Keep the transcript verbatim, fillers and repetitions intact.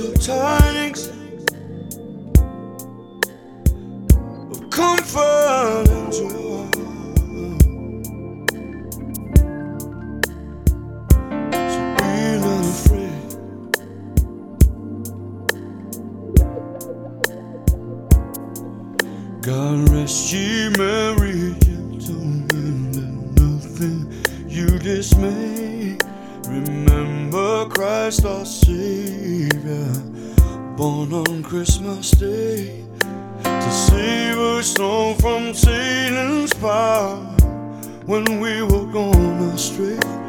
a tiny of comfort and joy. So be not afraid. God rest ye merry gentlemen, let nothing you dismay. Remember Christ our Savior, born on Christmas Day, to save us all from Satan's power when we were gone astray.